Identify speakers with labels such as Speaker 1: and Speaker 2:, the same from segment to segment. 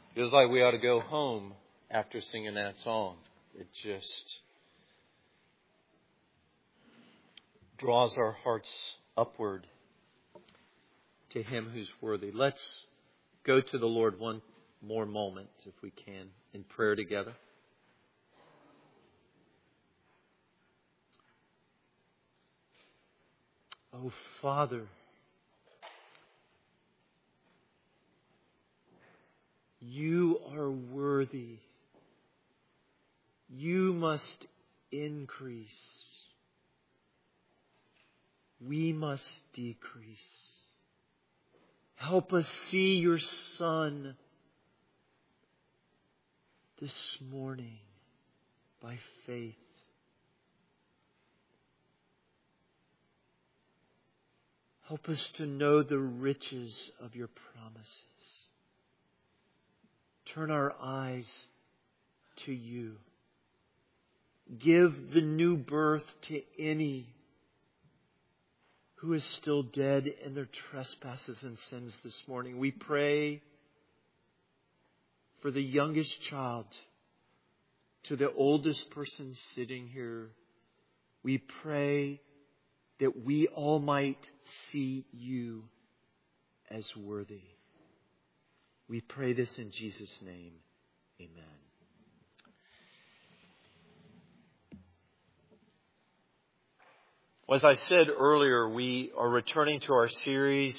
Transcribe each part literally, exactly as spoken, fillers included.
Speaker 1: Feels like we ought to go home after singing that song. It just draws our hearts upward to Him who's worthy. Let's go to the Lord one more moment, if we can, in prayer together. Oh, Father, You are worthy. You must increase. We must decrease. Help us see Your Son this morning by faith. Help us to know the riches of Your promises. Turn our eyes to You. Give the new birth to any who is still dead in their trespasses and sins this morning. We pray for the youngest child to the oldest person sitting here. We pray that we all might see You as worthy. We pray this in Jesus' name. Amen. Well, as I said earlier, we are returning to our series,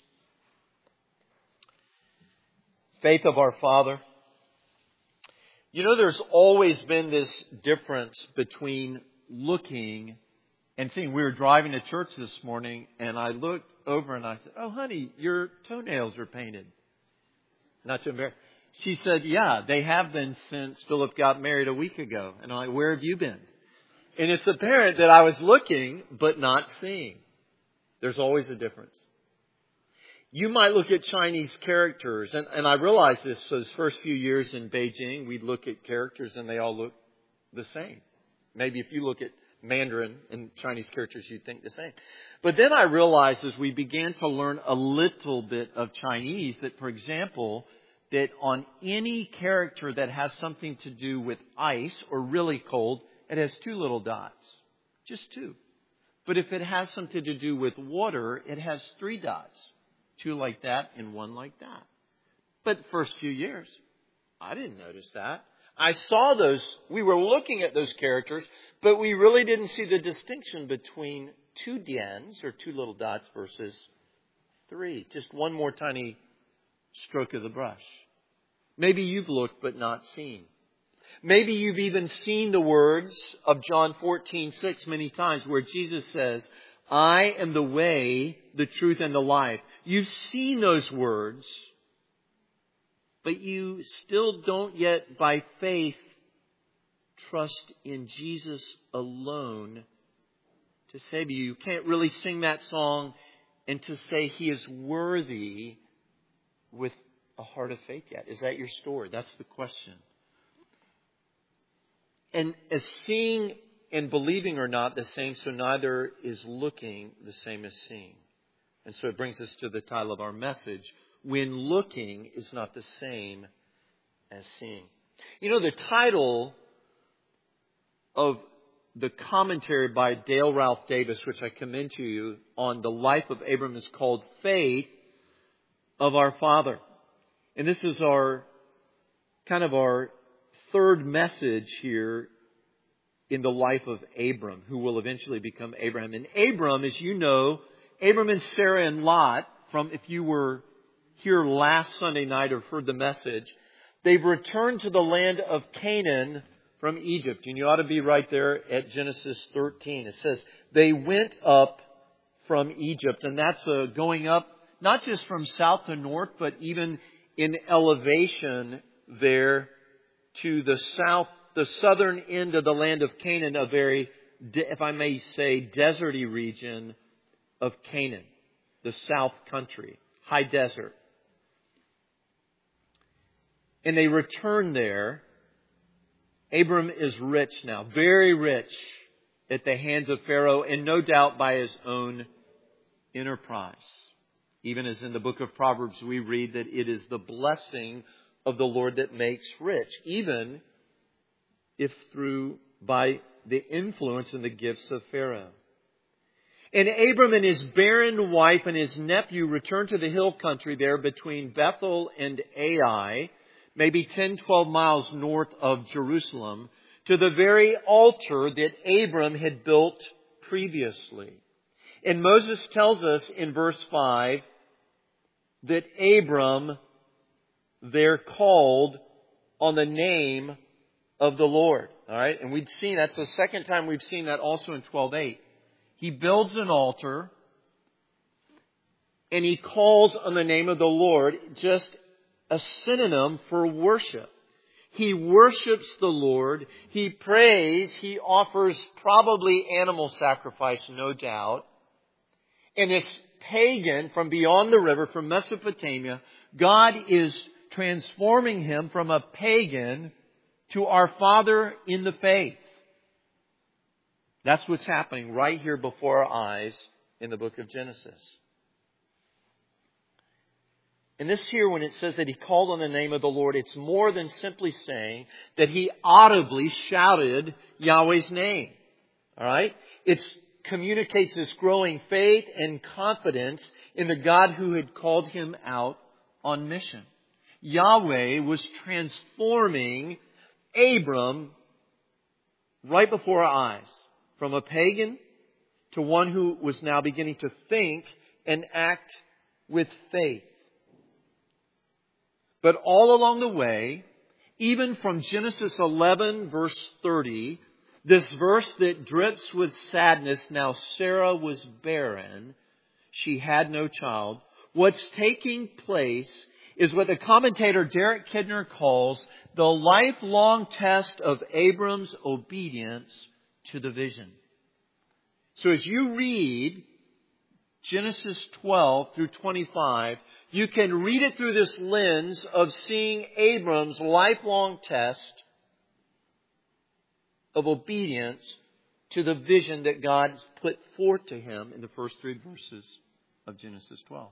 Speaker 1: Faith of Our Father. You know, there's always been this difference between looking and seeing. We were driving to church this morning, and I looked over and I said, "Oh, honey, your toenails are painted." Not to embarrass. She said, "Yeah, they have been since Philip got married a week ago." And I'm like, "Where have you been?" And it's apparent that I was looking but not seeing. There's always a difference. You might look at Chinese characters, and, and I realized this those first few years in Beijing, we'd look at characters and they all look the same. Maybe if you look at Mandarin and Chinese characters, you'd think the same. But then I realized as we began to learn a little bit of Chinese that, for example, that on any character that has something to do with ice or really cold, it has two little dots. Just two. But if it has something to do with water, it has three dots. Two like that and one like that. But the first few years, I didn't notice that. I saw those, we were looking at those characters, but we really didn't see the distinction between two dians, or two little dots, versus three. Just one more tiny stroke of the brush. Maybe you've looked but not seen. Maybe you've even seen the words of John fourteen six many times where Jesus says, "I am the way, the truth, and the life." You've seen those words, but you still don't yet, by faith, trust in Jesus alone to save you. You can't really sing that song and to say He is worthy with a heart of faith yet. Is that your story? That's the question. And as seeing and believing are not the same, so neither is looking the same as seeing. And so it brings us to the title of our message, When Looking is Not the Same as Seeing. You know, the title of the commentary by Dale Ralph Davis, which I commend to you, on the life of Abram is called Faith of Our Father. And this is our kind of our third message here in the life of Abram, who will eventually become Abraham. And Abram, as you know, Abram and Sarah and Lot, from if you were here last Sunday night or heard the message, they've returned to the land of Canaan from Egypt. And you ought to be right there at Genesis thirteen. It says, they went up from Egypt. And that's uh, going up not just from south to north, but even in elevation there to the south, the southern end of the land of Canaan, a very, if I may say, deserty region of Canaan, the south country, high desert. And they return there. Abram is rich now, very rich at the hands of Pharaoh, and no doubt by his own enterprise. Even as in the book of Proverbs we read that it is the blessing of the Lord that makes rich, even if through by the influence and the gifts of Pharaoh. And Abram and his barren wife and his nephew returned to the hill country there between Bethel and Ai, maybe ten, twelve miles north of Jerusalem, to the very altar that Abram had built previously. And Moses tells us in verse five that Abram there called on the name of the Lord. All right, and we'd seen that's the second time we've seen that also in twelve eight. He builds an altar and he calls on the name of the Lord, just a synonym for worship. He worships the Lord. He prays. He offers probably animal sacrifice, no doubt. And this pagan from beyond the river, from Mesopotamia, God is transforming him from a pagan to our father in the faith. That's what's happening right here before our eyes in the book of Genesis. And this here, when it says that he called on the name of the Lord, it's more than simply saying that he audibly shouted Yahweh's name. All right? It communicates this growing faith and confidence in the God who had called him out on mission. Yahweh was transforming Abram right before our eyes, from a pagan to one who was now beginning to think and act with faith. But all along the way, even from Genesis eleven verse thirty, this verse that drips with sadness, now Sarah was barren, she had no child. What's taking place is what the commentator Derek Kidner calls the lifelong test of Abram's obedience to the vision. So as you read Genesis twelve through twenty-five, you can read it through this lens of seeing Abram's lifelong test of obedience to the vision that God put forth to him in the first three verses of Genesis twelve.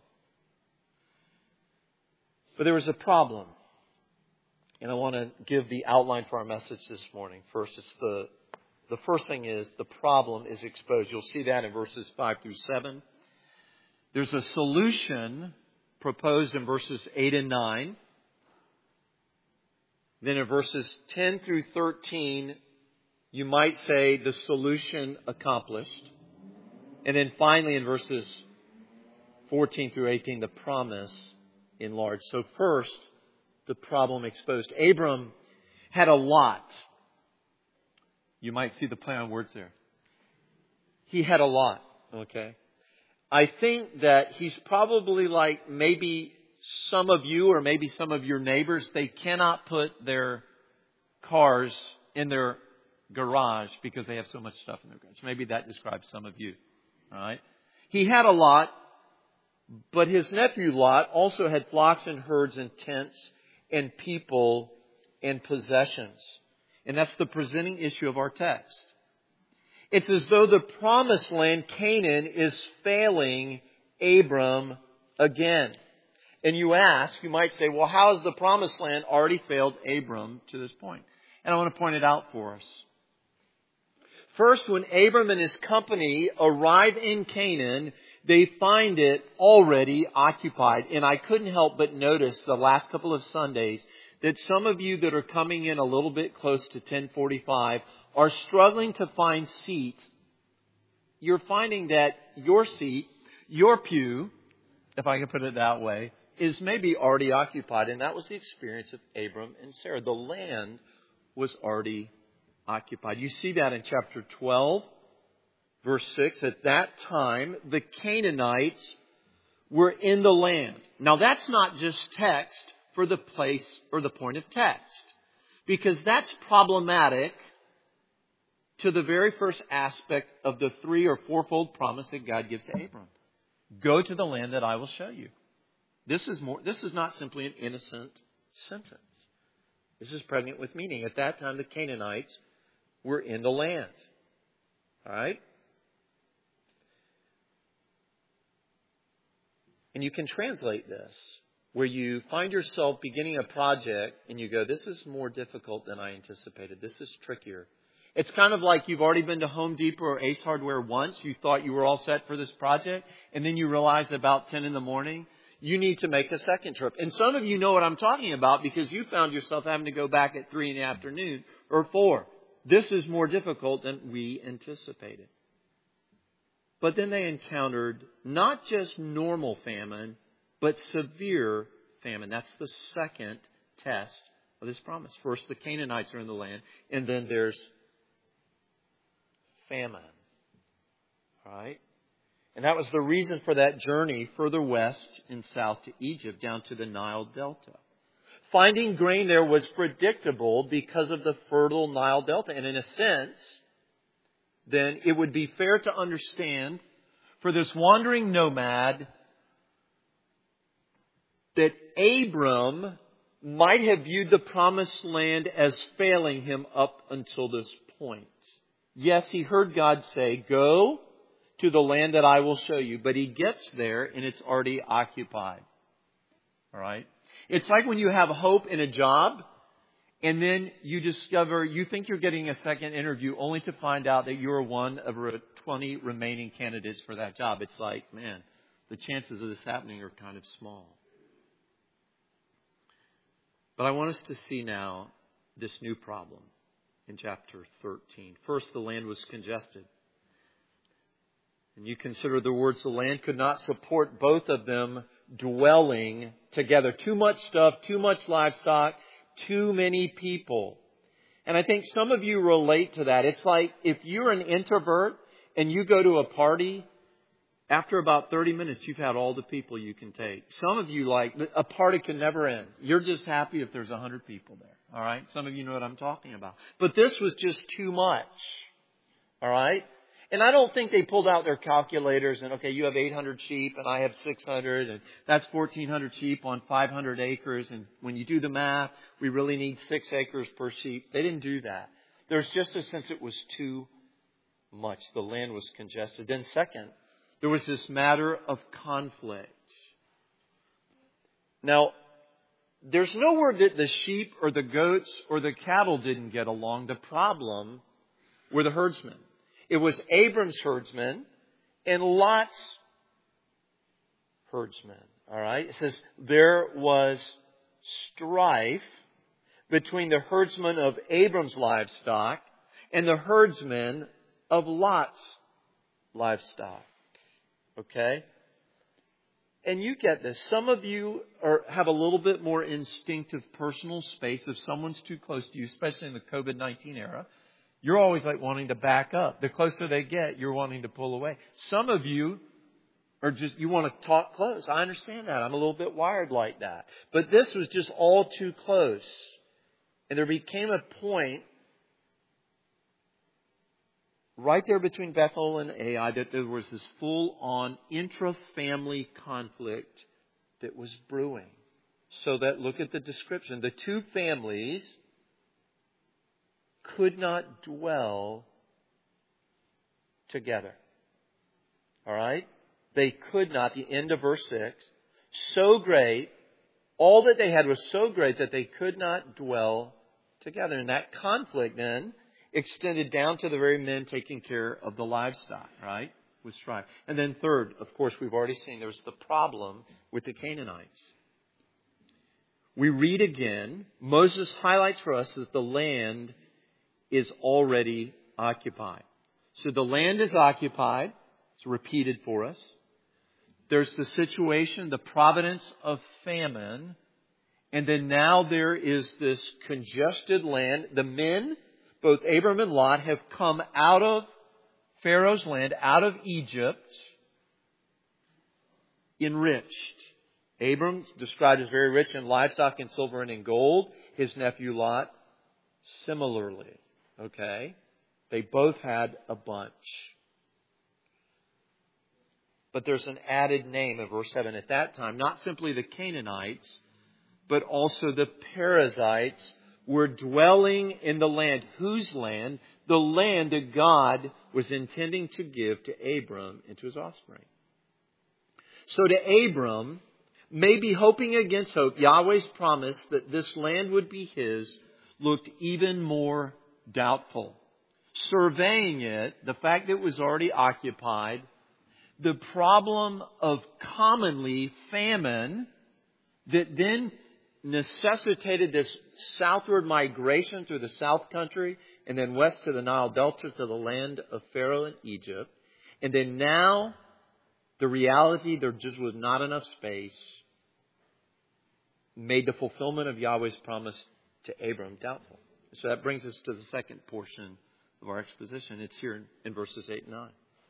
Speaker 1: But there was a problem. And I want to give the outline for our message this morning. First, it's the, the first thing is the problem is exposed. You'll see that in verses five through seven. There's a solution proposed in verses eight and nine. Then in verses ten through thirteen, you might say the solution accomplished. And then finally in verses fourteen through eighteen, the promise enlarged. So first, the problem exposed. Abram had a lot. You might see the play on words there. He had a lot, okay? I think that he's probably like maybe some of you or maybe some of your neighbors, they cannot put their cars in their garage because they have so much stuff in their garage. Maybe that describes some of you, all right? He had a lot, but his nephew Lot also had flocks and herds and tents and people and possessions. And that's the presenting issue of our text. It's as though the promised land, Canaan, is failing Abram again. And you ask, you might say, well, how has the promised land already failed Abram to this point? And I want to point it out for us. First, when Abram and his company arrive in Canaan, they find it already occupied. And I couldn't help but notice the last couple of Sundays that some of you that are coming in a little bit close to ten forty-five are struggling to find seats. You're finding that your seat, your pew, if I can put it that way, is maybe already occupied. And that was the experience of Abram and Sarah. The land was already occupied. You see that in chapter twelve, verse six. At that time, the Canaanites were in the land. Now that's not just text for the place or the point of text, because that's problematic to the very first aspect of the three or fourfold promise that God gives to Abram. Go to the land that I will show you. This is more, this is not simply an innocent sentence. This is pregnant with meaning. At that time, the Canaanites were in the land. All right? And you can translate this where you find yourself beginning a project and you go, this is more difficult than I anticipated. This is trickier. It's kind of like you've already been to Home Depot or Ace Hardware once. You thought you were all set for this project. And then you realize about ten in the morning, you need to make a second trip. And some of you know what I'm talking about because you found yourself having to go back at three in the afternoon or four. This is more difficult than we anticipated. But then they encountered not just normal famine, but severe famine. That's the second test of this promise. First, the Canaanites are in the land, and then there's famine. All right? And that was the reason for that journey further west and south to Egypt, down to the Nile Delta. Finding grain there was predictable because of the fertile Nile Delta. And in a sense, then it would be fair to understand for this wandering nomad that Abram might have viewed the promised land as failing him up until this point. Yes, he heard God say, go to the land that I will show you. But he gets there and it's already occupied. All right? It's like when you have hope in a job and then you discover, you think you're getting a second interview only to find out that you're one of twenty remaining candidates for that job. It's like, man, the chances of this happening are kind of small. But I want us to see now this new problem in chapter thirteen. First, the land was congested. And you consider the words, the land could not support both of them dwelling together. Too much stuff, too much livestock, too many people. And I think some of you relate to that. It's like if you're an introvert and you go to a party, after about thirty minutes, you've had all the people you can take. Some of you like, a party can never end. You're just happy if there's one hundred people there. All right? Some of you know what I'm talking about. But this was just too much. All right? And I don't think they pulled out their calculators and, okay, you have eight hundred sheep and I have six hundred and that's fourteen hundred sheep on five hundred acres. And when you do the math, we really need six acres per sheep. They didn't do that. There's just a sense it was too much. The land was congested. Then second, there was this matter of conflict. Now, there's no word that the sheep or the goats or the cattle didn't get along. The problem were the herdsmen. It was Abram's herdsmen and Lot's herdsmen. All right? It says there was strife between the herdsmen of Abram's livestock and the herdsmen of Lot's livestock. Okay? And you get this. Some of you are, have a little bit more instinctive personal space. If someone's too close to you, especially in the covid nineteen era, you're always like wanting to back up. The closer they get, you're wanting to pull away. Some of you are just, you want to talk close. I understand that. I'm a little bit wired like that. But this was just all too close. And there became a point right there between Bethel and Ai that there was this full-on intra-family conflict that was brewing. So that, look at the description. The two families could not dwell together. All right? They could not. The end of verse six. So great. All that they had was so great that they could not dwell together. And that conflict then extended down to the very men taking care of the livestock, right? With strife. And then third, of course, we've already seen there was the problem with the Canaanites. We read again, Moses highlights for us that the land is already occupied. So the land is occupied. It's repeated for us. There's the situation, the providence of famine. And then now there is this congested land. The men, both Abram and Lot, have come out of Pharaoh's land, out of Egypt, enriched. Abram described as very rich in livestock and silver and in gold. His nephew Lot, similarly. Okay? They both had a bunch. But there's an added name in verse seven. At that time, not simply the Canaanites, but also the Perizzites were dwelling in the land. Whose land? The land that God was intending to give to Abram and to his offspring. So to Abram, Maybe hoping against hope, Yahweh's promise that this land would be His looked even more doubtful. Surveying it, the fact that it was already occupied, the problem of commonly famine that then necessitated this southward migration through the South Country and then west to the Nile Delta to the land of Pharaoh and Egypt. And then now, the reality there just was not enough space made the fulfillment of Yahweh's promise to Abram doubtful. So that brings us to the second portion of our exposition. It's here in, in verses eight and nine.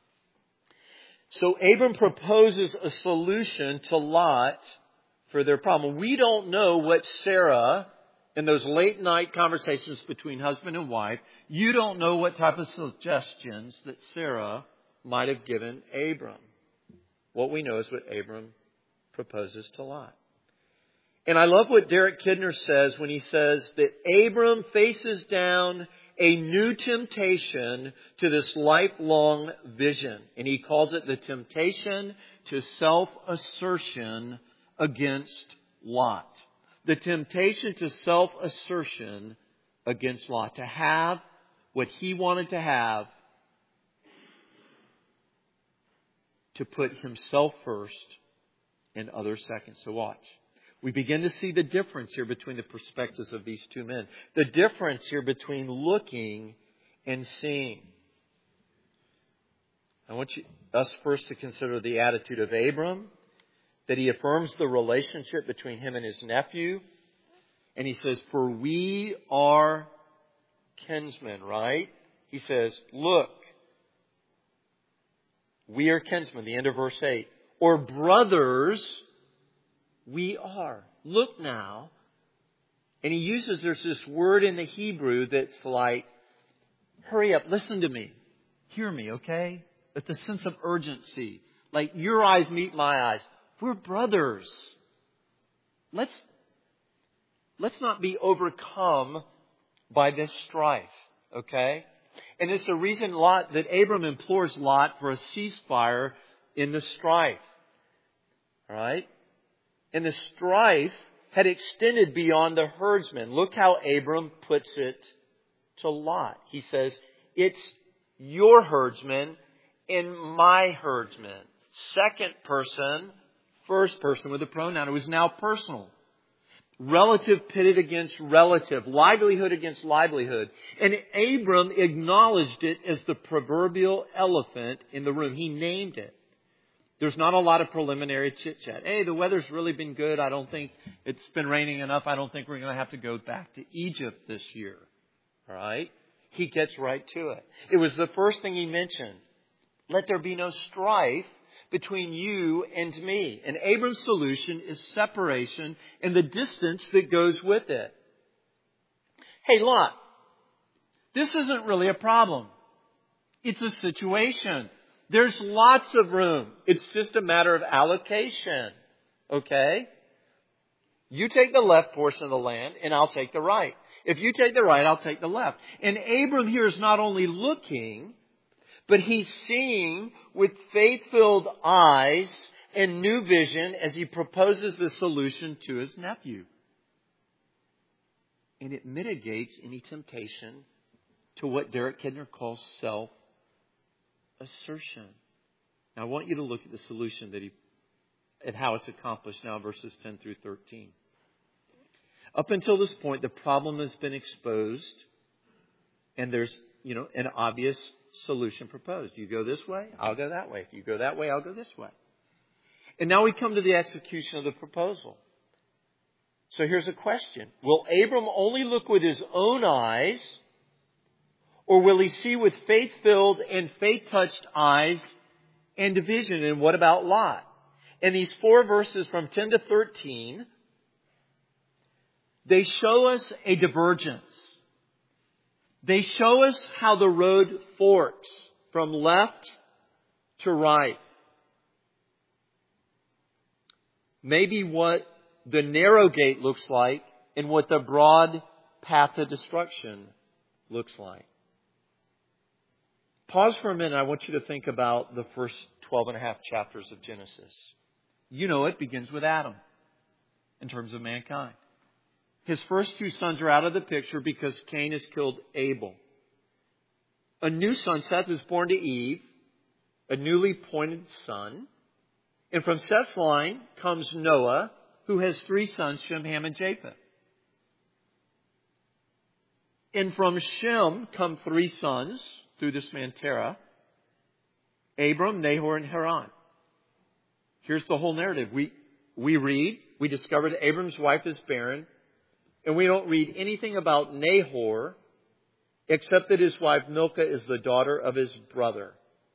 Speaker 1: So Abram proposes a solution to Lot for their problem. We don't know what Sarah, in those late night conversations between husband and wife, you don't know what type of suggestions that Sarah might have given Abram. What we know is what Abram proposes to Lot. And I love what Derek Kidner says when he says that Abram faces down a new temptation to this lifelong vision. And he calls it the temptation to self-assertion against Lot. The temptation to self-assertion against Lot. To have what he wanted to have. To put himself first and others second. So watch. We begin to see the difference here between the perspectives of these two men. The difference here between looking and seeing. I want you, us first to consider the attitude of Abram, that he affirms the relationship between him and his nephew. And he says, for we are kinsmen, right? He says, look, we are kinsmen, the end of verse eight. Or brothers, we are. Look now. And he uses, there's this word in the Hebrew that's like, hurry up, listen to me. Hear me, okay? With the sense of urgency. Like your eyes meet my eyes. We're brothers. Let's, let's not be overcome by this strife, okay? And it's the reason Lot, that Abram implores Lot for a ceasefire in the strife. All right? And the strife had extended beyond the herdsmen. Look how Abram puts it to Lot. He says, it's your herdsmen and my herdsmen. Second person, first person with a pronoun. It was now personal. Relative pitted against relative. Livelihood against livelihood. And Abram acknowledged it as the proverbial elephant in the room. He named it. There's not a lot of preliminary chit-chat. Hey, the weather's really been good. I don't think it's been raining enough. I don't think we're going to have to go back to Egypt this year. All right? He gets right to it. It was the first thing he mentioned. Let there be no strife between you and me. And Abram's solution is separation and the distance that goes with it. Hey, Lot, this isn't really a problem. It's a situation. There's lots of room. It's just a matter of allocation. Okay? You take the left portion of the land and I'll take the right. If you take the right, I'll take the left. And Abram here is not only looking, but he's seeing with faith-filled eyes and new vision as he proposes the solution to his nephew. And it mitigates any temptation to what Derek Kidner calls self-assertion. Now I want you to look at the solution that he, and how it's accomplished now, verses ten through thirteen. Up until this point, the problem has been exposed, and there's, you know, an obvious solution proposed. You go this way, I'll go that way. If you go that way, I'll go this way. And now we come to the execution of the proposal. So here's a question. Will Abram only look with his own eyes, or will he see with faith-filled and faith-touched eyes and vision? And what about Lot? And these four verses from ten to thirteen, they show us a divergence. They show us how the road forks from left to right. Maybe what the narrow gate looks like and what the broad path to destruction looks like. Pause for a minute. I want you to think about the first twelve and a half chapters of Genesis. You know it begins with Adam. in terms of mankind. His first two sons are out of the picture because Cain has killed Abel. A new son, Seth, is born to Eve, a newly appointed son. And from Seth's line comes Noah, who has three sons, Shem, Ham, and Japheth. And from Shem come three sons through this man Terah, Abram, Nahor, and Haran. Here's the whole narrative. We, we read, we discover that Abram's wife is barren, and we don't read anything about Nahor except that his wife Milcah is the daughter of his brother.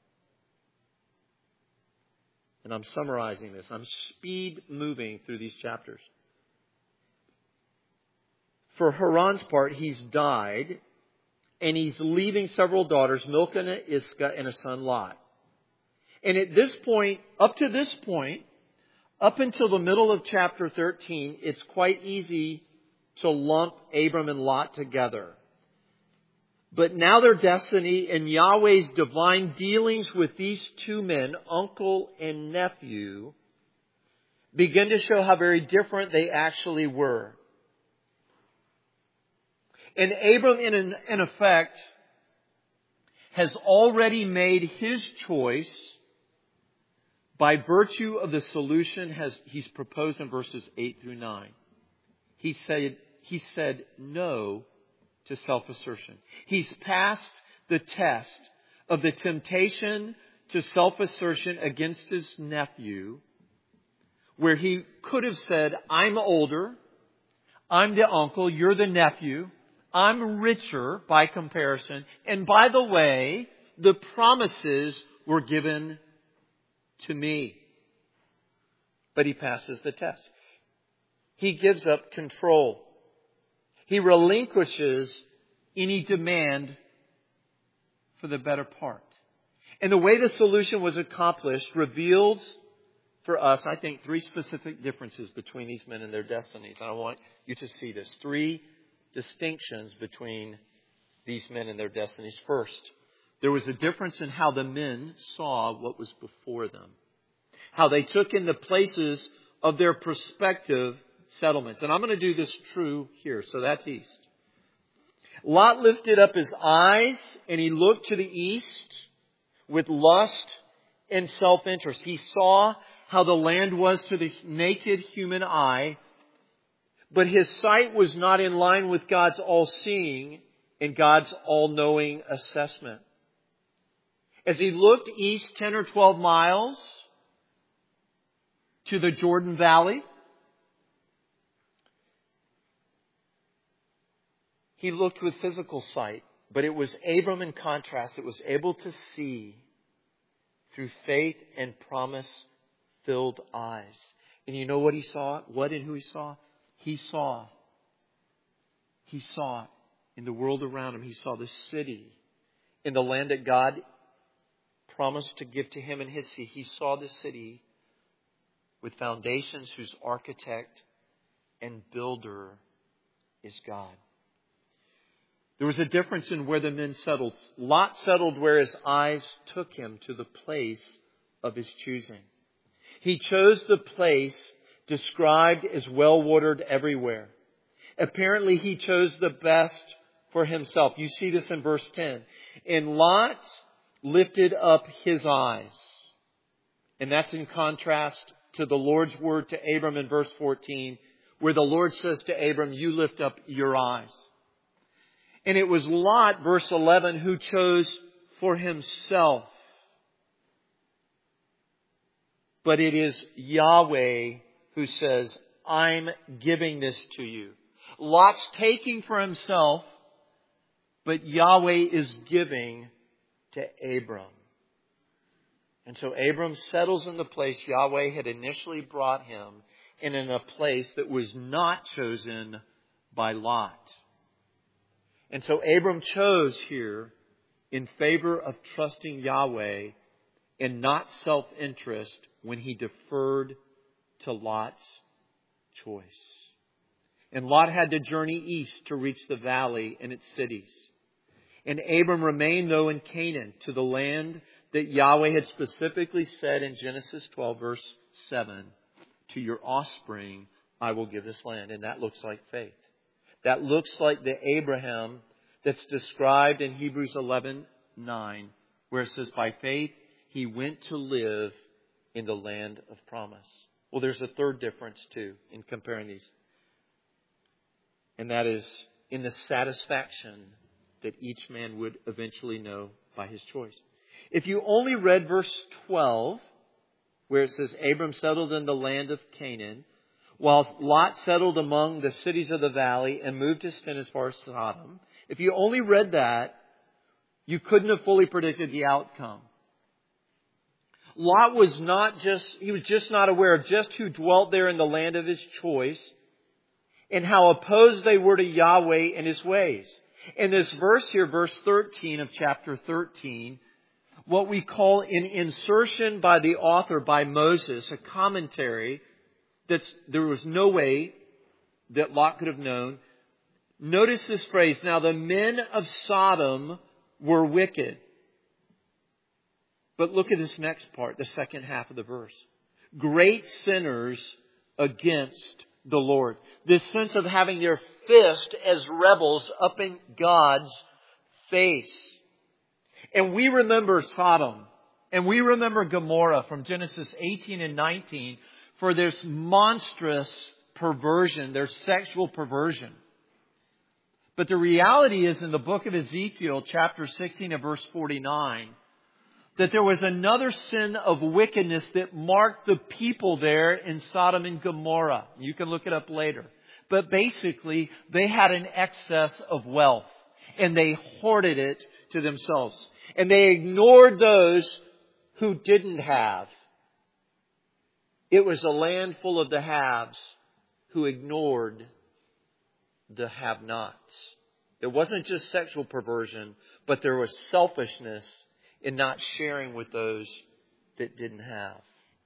Speaker 1: And I'm summarizing this. I'm speed moving through these chapters. For Haran's part, he's died, and he's leaving several daughters, Milcah and Iscah, and a son Lot. And at this point, up to this point, up until the middle of chapter thirteen, it's quite easy to lump Abram and Lot together. But now their destiny and Yahweh's divine dealings with these two men, uncle and nephew, begin to show how very different they actually were. And Abram, in, in effect, has already made his choice by virtue of the solution has, he's proposed in verses eight through nine. He said, he said no to self-assertion. He's passed the test of the temptation to self-assertion against his nephew, where he could have said, I'm older, I'm the uncle, you're the nephew, I'm richer by comparison, and by the way, the promises were given to me. But he passes the test. He gives up control. He relinquishes any demand for the better part. And the way the solution was accomplished reveals for us, I think, three specific differences between these men and their destinies. And I want you to see this. Three distinctions between these men and their destinies. First, there was a difference in how the men saw what was before them. How they took in the places of their prospective settlements. And I'm going to do this true here. So that's east. Lot lifted up his eyes and he looked to the east with lust and self-interest. He saw how the land was to the naked human eye, but his sight was not in line with God's all-seeing and God's all-knowing assessment. As he looked east ten or twelve miles to the Jordan Valley, he looked with physical sight, but it was Abram in contrast that was able to see through faith and promise-filled eyes. And you know what he saw? What and who he saw? He saw. He saw in the world around him. He saw the city in the land that God promised to give to him and his seed. He saw the city with foundations whose architect and builder is God. There was a difference in where the men settled. Lot settled where his eyes took him to the place of his choosing. He chose the place described as well-watered everywhere. Apparently, he chose the best for himself. You see this in verse ten. And Lot lifted up his eyes. And that's in contrast to the Lord's word to Abram in verse fourteen, where the Lord says to Abram, you lift up your eyes. And it was Lot, verse eleven, who chose for himself. But it is Yahweh who says, I'm giving this to you. Lot's taking for himself, but Yahweh is giving to Abram. And so Abram settles in the place Yahweh had initially brought him, and in a place that was not chosen by Lot. And so Abram chose here in favor of trusting Yahweh and not self-interest when he deferred to Lot's choice. And Lot had to journey east to reach the valley and its cities. And Abram remained, though, in Canaan, to the land that Yahweh had specifically said in Genesis twelve, verse seven, to your offspring I will give this land. And that looks like faith. That looks like the Abraham that's described in Hebrews eleven nine, where it says, by faith he went to live in the land of promise. Well, there's a third difference too in comparing these. And that is in the satisfaction that each man would eventually know by his choice. If you only read verse twelve, where it says, Abram settled in the land of Canaan, while Lot settled among the cities of the valley and moved his tent as far as Sodom. If you only read that, you couldn't have fully predicted the outcome. Lot was not just, he was just not aware of just who dwelt there in the land of his choice and how opposed they were to Yahweh and His ways. In this verse here, verse thirteen of chapter thirteen, what we call an insertion by the author, by Moses, a commentary that there was no way that Lot could have known. Notice this phrase, now the men of Sodom were wicked. But look at this next part, the second half of the verse. Great sinners against the Lord. This sense of having their fist as rebels up in God's face. And we remember Sodom and we remember Gomorrah from Genesis eighteen and nineteen for this monstrous perversion, their sexual perversion. But the reality is in the book of Ezekiel, chapter sixteen and verse forty-nine, that there was another sin of wickedness that marked the people there in Sodom and Gomorrah. You can look it up later. But basically, they had an excess of wealth and they hoarded it to themselves. And they ignored those who didn't have. It was a land full of the haves who ignored the have-nots. It wasn't just sexual perversion, but there was selfishness in not sharing with those that didn't have.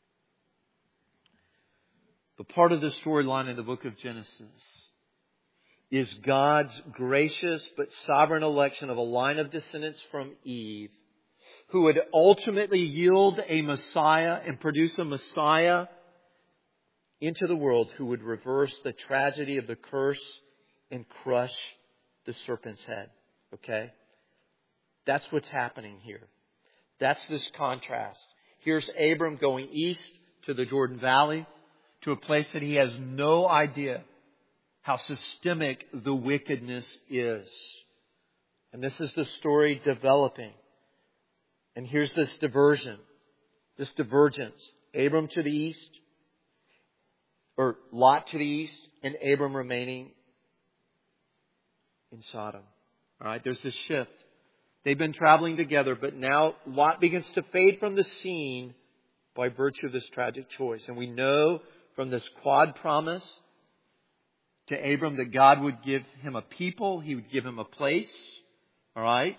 Speaker 1: But part of the storyline in the book of Genesis is God's gracious but sovereign election of a line of descendants from Eve who would ultimately yield a Messiah and produce a Messiah into the world who would reverse the tragedy of the curse and crush the serpent's head. Okay? That's what's happening here. That's this contrast. Here's Abram going east to the Jordan Valley, to a place that he has no idea how systemic the wickedness is. And this is the story developing. And here's this diversion, this divergence. Abram to the east, or Lot to the east, and Abram remaining in Sodom. All right, there's this shift. They've been traveling together, but now Lot begins to fade from the scene by virtue of this tragic choice. And we know from this quad promise to Abram that God would give him a people, He would give him a place. All right?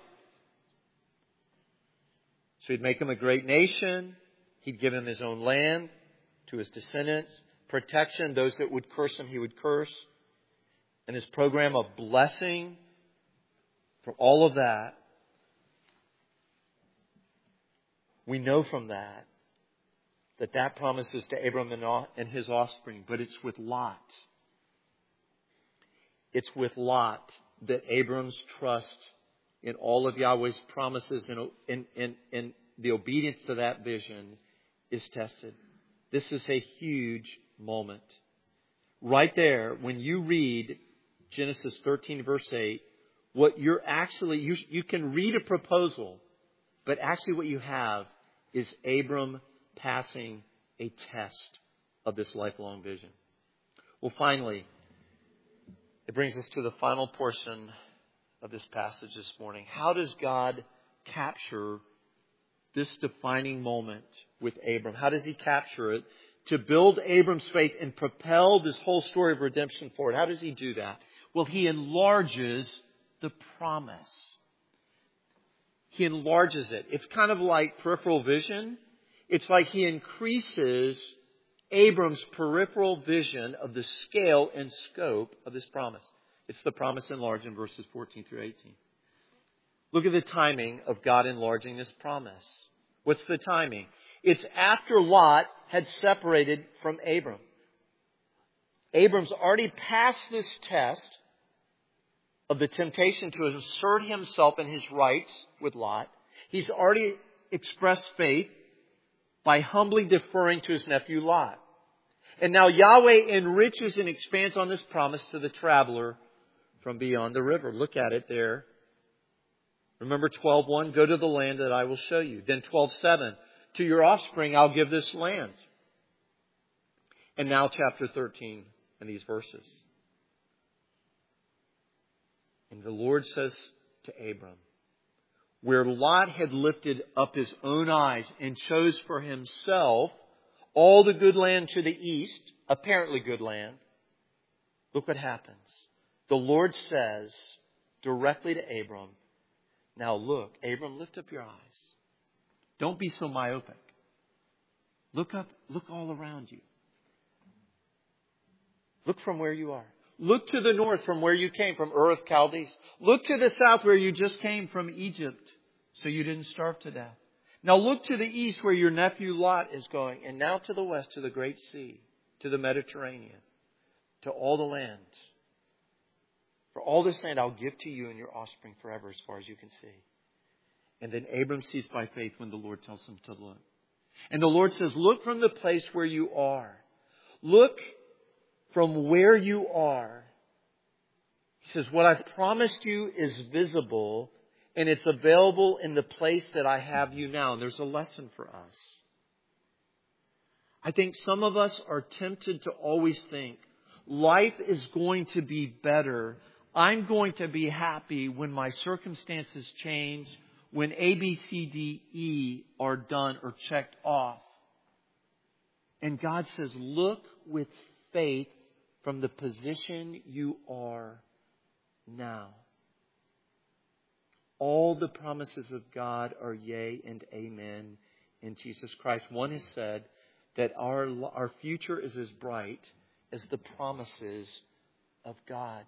Speaker 1: So He'd make him a great nation. He'd give him his own land to his descendants. Protection, those that would curse him, He would curse. And His program of blessing for all of that. We know from that that that promise is to Abram and his offspring, but it's with Lot. It's with Lot that Abram's trust in all of Yahweh's promises and, and, and, and the obedience to that vision is tested. This is a huge moment. Right there, when you read Genesis thirteen verse eight, what you're actually, you, you can read a proposal, but actually what you have is Abram passing a test of this lifelong vision. Well, finally, it brings us to the final portion of this passage this morning. How does God capture this defining moment with Abram? How does He capture it to build Abram's faith and propel this whole story of redemption forward? How does He do that? Well, He enlarges the promise. He enlarges it. It's kind of like peripheral vision. It's like He increases Abram's peripheral vision of the scale and scope of this promise. It's the promise enlarged in verses fourteen through eighteen. Look at the timing of God enlarging this promise. What's the timing? It's after Lot had separated from Abram. Abram's already passed this test of the temptation to assert himself and his rights with Lot. He's already expressed faith by humbly deferring to his nephew Lot. And now Yahweh enriches and expands on this promise to the traveler from beyond the river. Look at it there. Remember twelve one, go to the land that I will show you. Then twelve seven, to your offspring I'll give this land. And now chapter thirteen in these verses. And the Lord says to Abram, where Lot had lifted up his own eyes and chose for himself all the good land to the east, apparently good land, look what happens. The Lord says directly to Abram, now look, Abram, lift up your eyes. Don't be so myopic. Look up, look all around you. Look from where you are. Look to the north from where you came, from Ur of Chaldees. Look to the south where you just came from Egypt, so you didn't starve to death. Now look to the east where your nephew Lot is going, and now to the west to the great sea, to the Mediterranean, to all the lands. For all this land I'll give to you and your offspring forever as far as you can see. And then Abram sees by faith when the Lord tells him to look. And the Lord says, look from the place where you are. Look from where you are. He says, what I've promised you is visible and it's available in the place that I have you now. And there's a lesson for us. I think some of us are tempted to always think life is going to be better. I'm going to be happy when my circumstances change, when A, B, C, D, E are done or checked off. And God says, look with faith from the position you are now. All the promises of God are yea and amen in Jesus Christ. One has said that our, our future is as bright as the promises of God.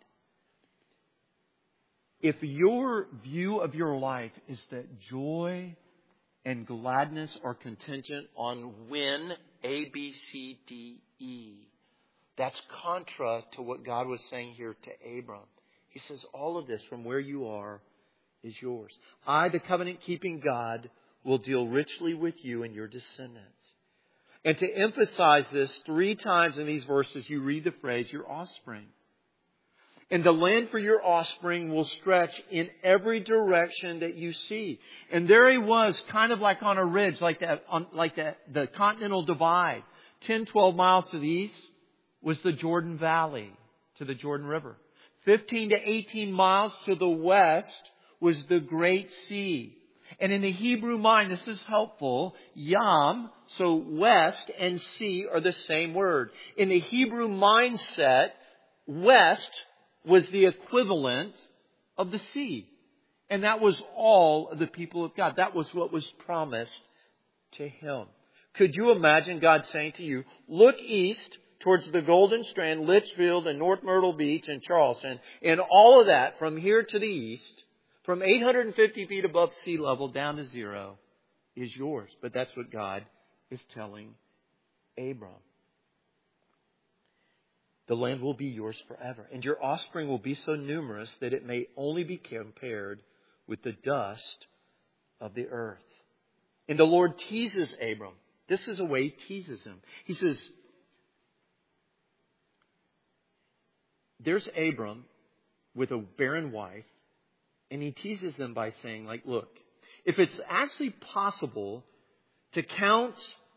Speaker 1: If your view of your life is that joy and gladness are contingent on when A, B, C, D, E, that's contra to what God was saying here to Abram. He says, all of this from where you are is yours. I, the covenant-keeping God, will deal richly with you and your descendants. And to emphasize this, three times in these verses you read the phrase, your offspring. And the land for your offspring will stretch in every direction that you see. And there he was, kind of like on a ridge, like that, on, like that, the Continental Divide. ten, twelve miles to the east was the Jordan Valley, to the Jordan River. fifteen to eighteen miles to the west was the Great Sea. And in the Hebrew mind, this is helpful. Yam, so west and sea are the same word. In the Hebrew mindset, west was the equivalent of the sea. And that was all of the people of God. That was what was promised to him. Could you imagine God saying to you, look east towards the Golden Strand, Litchfield, and North Myrtle Beach, and Charleston, and all of that from here to the east, from eight hundred fifty feet above sea level down to zero, is yours. But that's what God is telling Abram. The land will be yours forever, and your offspring will be so numerous that it may only be compared with the dust of the earth. And the Lord teases Abram. This is a way he teases him. He says, there's Abram with a barren wife, and he teases them by saying, like, look, if it's actually possible to count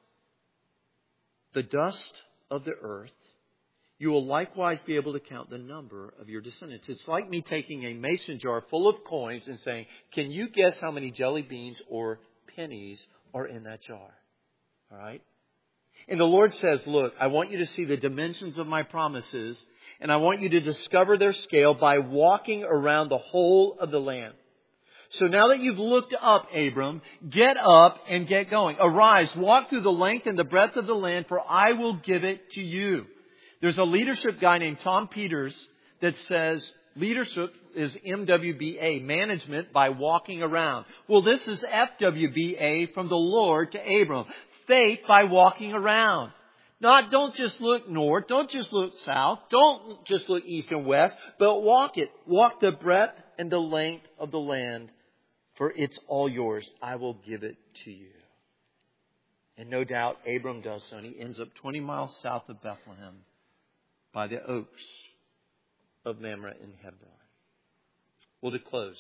Speaker 1: the dust of the earth, you will likewise be able to count the number of your descendants. It's like me taking a mason jar full of coins and saying, can you guess how many jelly beans or pennies are in that jar? All right? And the Lord says, look, I want you to see the dimensions of my promises, and I want you to discover their scale by walking around the whole of the land. So now that you've looked up, Abram, get up and get going. Arise, walk through the length and the breadth of the land, for I will give it to you. There's a leadership guy named Tom Peters that says leadership is M W B A, management by walking around. Well, this is F W B A from the Lord to Abram. Faith by walking around. Not, don't just look north. Don't just look south. Don't just look east and west. But walk it. Walk the breadth and the length of the land. For it's all yours. I will give it to you. And no doubt Abram does so. And he ends up twenty miles south of Bethlehem by the oaks of Mamre in Hebron. Well, to close,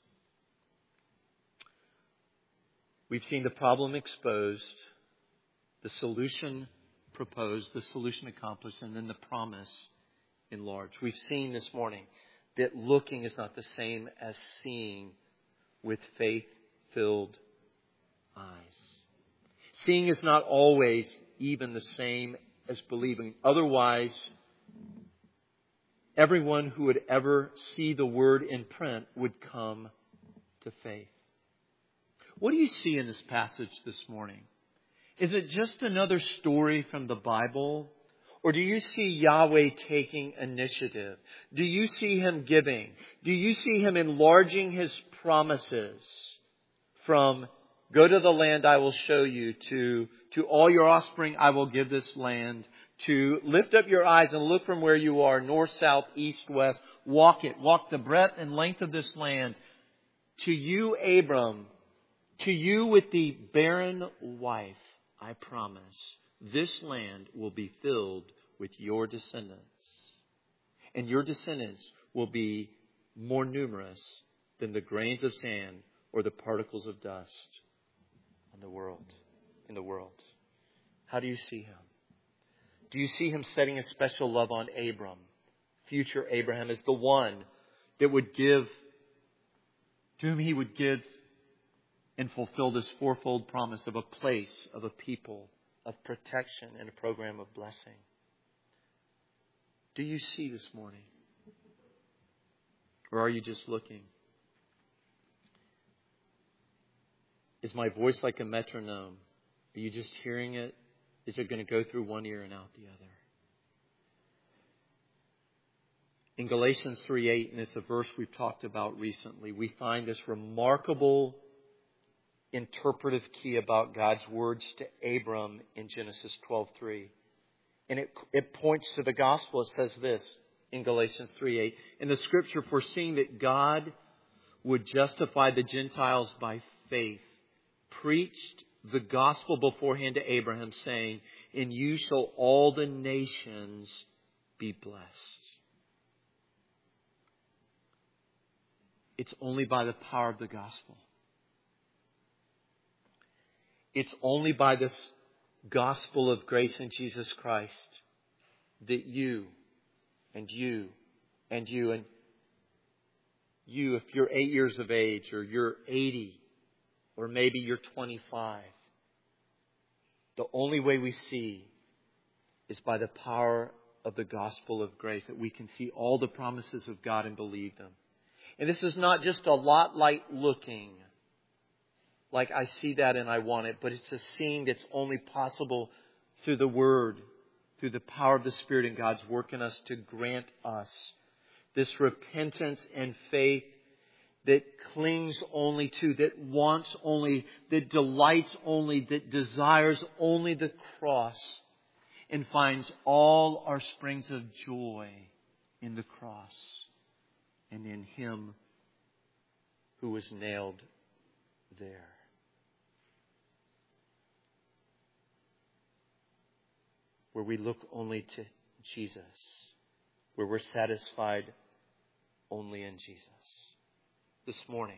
Speaker 1: we've seen the problem exposed, the solution proposed, the solution accomplished, and then the promise enlarged. We've seen this morning that looking is not the same as seeing with faith-filled eyes. Seeing is not always even the same as believing. Otherwise, everyone who would ever see the word in print would come to faith. What do you see in this passage this morning? Is it just another story from the Bible? Or do you see Yahweh taking initiative? Do you see Him giving? Do you see Him enlarging His promises from go to the land I will show you to to all your offspring I will give this land, to lift up your eyes and look from where you are, north, south, east, west. Walk it. Walk the breadth and length of this land. To you, Abram, to you with the barren wife, I promise, this land will be filled with your descendants. And your descendants will be more numerous than the grains of sand or the particles of dust in the world. In the world. How do you see Him? Do you see Him setting a special love on Abram, future Abraham, as the one that would give, to whom He would give and fulfill this fourfold promise of a place, of a people, of protection, and a program of blessing? Do you see this morning? Or are you just looking? Is my voice like a metronome? Are you just hearing it? Is it going to go through one ear and out the other? In Galatians three eight, and it's a verse we've talked about recently, we find this remarkable interpretive key about God's words to Abram in Genesis twelve three. And it, it points to the gospel. It says this in Galatians three eight. In the scripture, foreseeing that God would justify the Gentiles by faith, preached the gospel beforehand to Abraham, saying, in you shall all the nations be blessed. It's only by the power of the gospel. It's only by this gospel of grace in Jesus Christ that you and you and you and you, if you're eight years of age or you're eighty or maybe you're twenty-five, the only way we see is by the power of the gospel of grace, that we can see all the promises of God and believe them. And this is not just a lot like looking, like I see that and I want it, but it's a seeing that's only possible through the Word, through the power of the Spirit and God's work in us to grant us this repentance and faith that clings only to, that wants only, that delights only, that desires only the cross, and finds all our springs of joy in the cross and in Him who was nailed there. Where we look only to Jesus, where we're satisfied only in Jesus. This morning,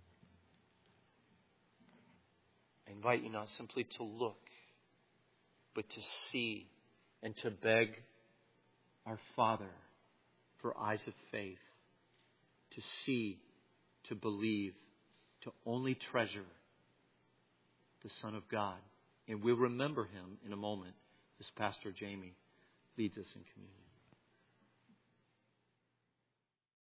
Speaker 1: I invite you not simply to look, but to see and to beg our Father for eyes of faith, to see, to believe, to only treasure the Son of God. And we'll remember Him in a moment as Pastor Jamie leads us in communion.